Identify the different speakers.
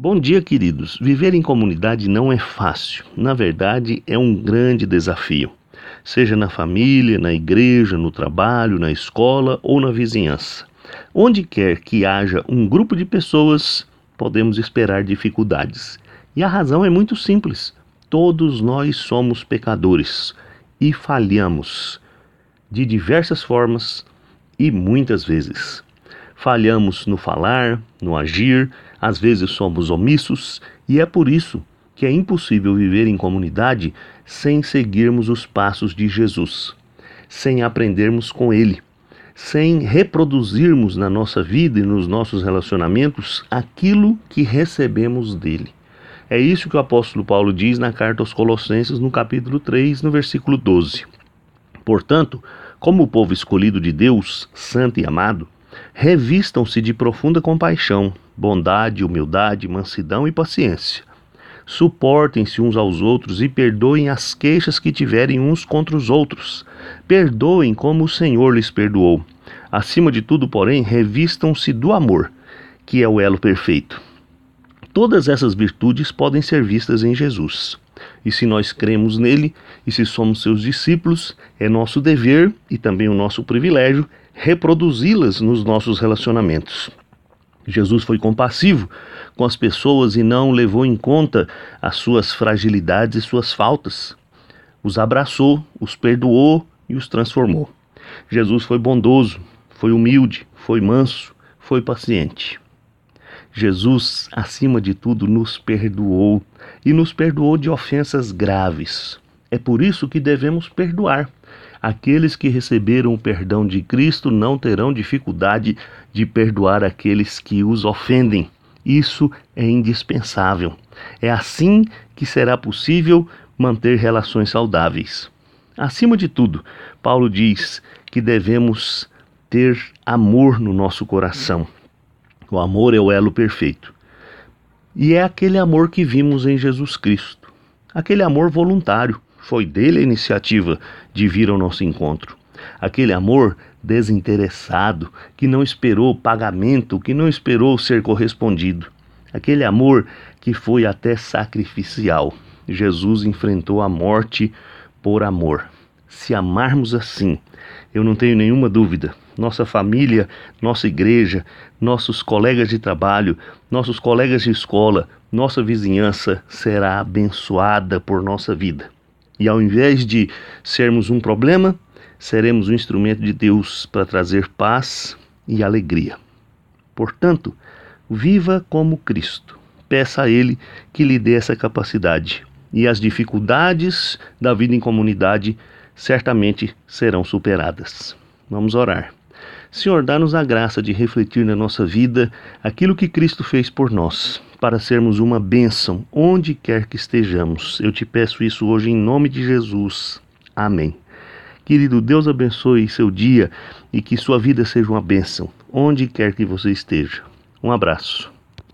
Speaker 1: Bom dia, queridos. Viver em comunidade não é fácil. Na verdade, é um grande desafio. Seja na família, na igreja, no trabalho, na escola ou na vizinhança. Onde quer que haja um grupo de pessoas, podemos esperar dificuldades. E a razão é muito simples. Todos nós somos pecadores e falhamos de diversas formas e muitas vezes. Falhamos no falar, no agir, às vezes somos omissos, e é por isso que é impossível viver em comunidade sem seguirmos os passos de Jesus, sem aprendermos com Ele, sem reproduzirmos na nossa vida e nos nossos relacionamentos aquilo que recebemos dele. É isso que o apóstolo Paulo diz na carta aos Colossenses, no capítulo 3, no versículo 12. Portanto, como o povo escolhido de Deus, santo e amado, revistam-se de profunda compaixão, bondade, humildade, mansidão e paciência. Suportem-se uns aos outros e perdoem as queixas que tiverem uns contra os outros. Perdoem como o Senhor lhes perdoou. Acima de tudo, porém, revistam-se do amor, que é o elo perfeito. Todas essas virtudes podem ser vistas em Jesus. E se nós cremos nele, e se somos seus discípulos, é nosso dever e também o nosso privilégio reproduzi-las nos nossos relacionamentos. Jesus foi compassivo com as pessoas e não levou em conta as suas fragilidades e suas faltas. Os abraçou, os perdoou e os transformou. Jesus foi bondoso, foi humilde, foi manso, foi paciente. Jesus, acima de tudo, nos perdoou e nos perdoou de ofensas graves. É por isso que devemos perdoar. Aqueles que receberam o perdão de Cristo não terão dificuldade de perdoar aqueles que os ofendem. Isso é indispensável. É assim que será possível manter relações saudáveis. Acima de tudo, Paulo diz que devemos ter amor no nosso coração. O amor é o elo perfeito. E é aquele amor que vimos em Jesus Cristo. Aquele amor voluntário. Foi dele a iniciativa de vir ao nosso encontro. Aquele amor desinteressado, que não esperou pagamento, que não esperou ser correspondido. Aquele amor que foi até sacrificial. Jesus enfrentou a morte por amor. Se amarmos assim, eu não tenho nenhuma dúvida, nossa família, nossa igreja, nossos colegas de trabalho, nossos colegas de escola, nossa vizinhança será abençoada por nossa vida. E ao invés de sermos um problema, seremos um instrumento de Deus para trazer paz e alegria. Portanto, viva como Cristo. Peça a Ele que lhe dê essa capacidade. E as dificuldades da vida em comunidade certamente serão superadas. Vamos orar. Senhor, dá-nos a graça de refletir na nossa vida aquilo que Cristo fez por nós, para sermos uma bênção onde quer que estejamos. Eu te peço isso hoje em nome de Jesus. Amém. Querido, Deus abençoe seu dia e que sua vida seja uma bênção, onde quer que você esteja. Um abraço.